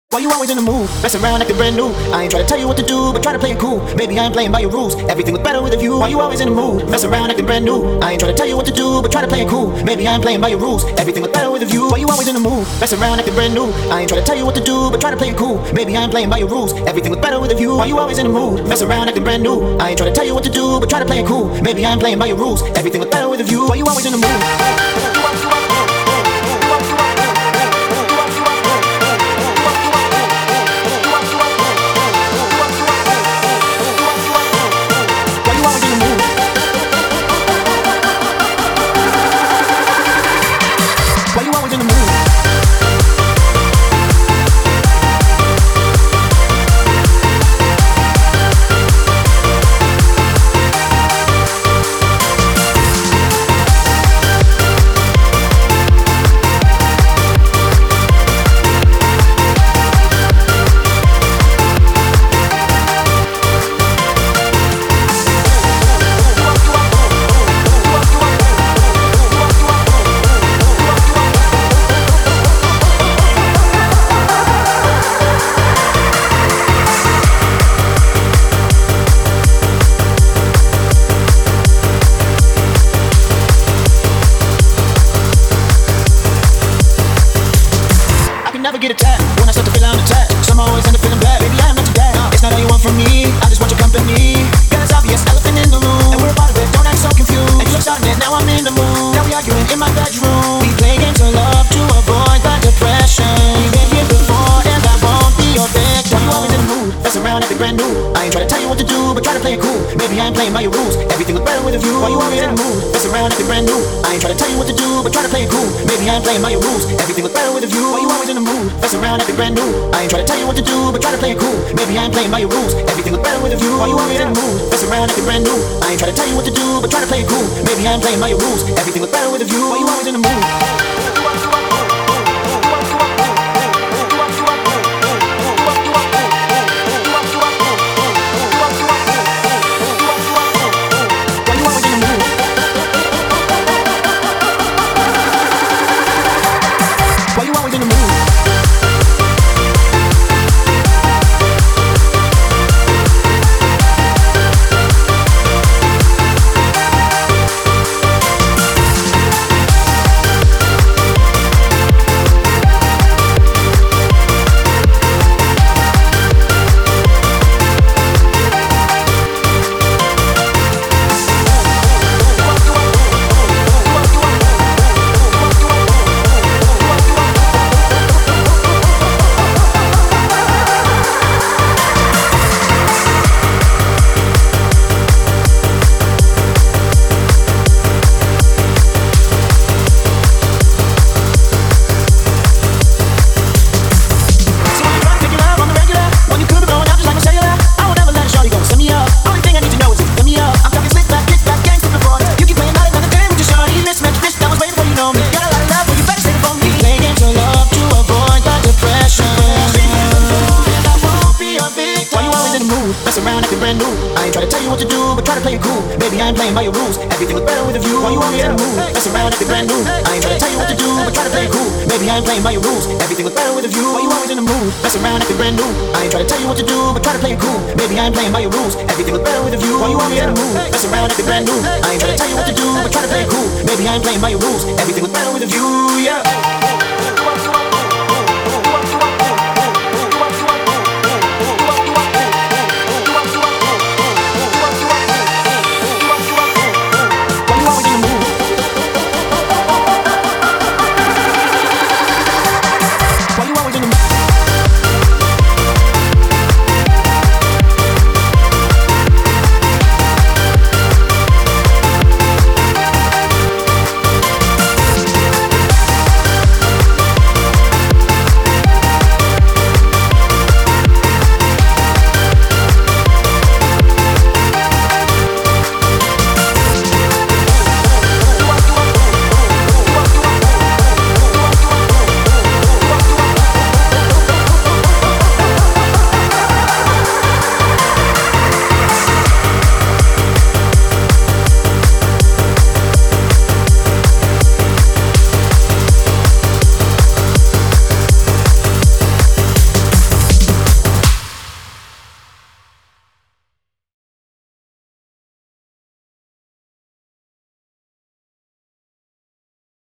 Why you always in the mood? Messing around acting brand new. I ain't trying to tell you what to do, but try to play it cool. Maybe I ain't playing by your rules. Everything was better with a view. Why you always in the mood? Messing around acting brand new. I ain't trying to tell you what to do, but try to play it cool. Maybe I ain't playing by your rules. Everything was better with a view. Why you always in the mood? Messing around acting brand new. I ain't trying to tell you what to do, but try to play it cool. Maybe I ain't playing by your rules. Everything was better with a view. Why you always in the mood? Messing around acting brand new. I ain't trying to tell you what to do, but try to play it cool. Maybe I ain't playing by your rules. Everything was better with a view. Why you always in the mood? Never get attacked when I start to feel I'm attacked. Some always end up feeling bad. Baby, I am not your dad. It's not all you want from me. I just want your company. Girl, it's obvious, elephant in the room, and we're a part of it. Don't act so confused. And you look starting it, now I'm in the mood. Now we arguing in my bedroom. We play games of love to avoid the depression. We've been here before, and I won't be your victim. Why you always in the mood? Mess around, acting brand new. I ain't trying to tell you what to do, but try to play it cool. Maybe I ain't playing by your rules. Everything was better with a view. Why you always in the mood? Mess around, acting brand new. I ain't trying to tell you what to do, but try to play it cool. Maybe I ain't playing by your rules. Everything was better with a view. Why you always in the mood? Mess around, acting brand new. I ain't trying to tell you what to do, but try to play it cool. Maybe I ain't playing by your rules. Everything was better with a view. Why you always in the mood? Mess around, acting brand new. I ain't trying to tell you what to do, but try to play it cool. Maybe I ain't playing by your rules. Everything was better with a view. Why you always in the mood? Mess around, acting brand new. I ain't trying to tell you what to do, but try to play it cool. Maybe I ain't playing by your rules. Everything was better with a view. Why you always in the mood? Mess around, acting brand new. I ain't trying to tell you what to do, but try to play it cool. Maybe I ain't playing by your rules. Everything was better with a view. Why you always in the mood? Mess around, acting brand new. I ain't trying to tell you what to do, but try to play it cool. Maybe I ain't playing by your rules. Everything was better with a view. Why you always in the mood? Mess around, acting brand new. I ain't trying to tell you what to do, but try to play it cool. Maybe I ain't playing by your rules. Everything was better with a view. Yeah.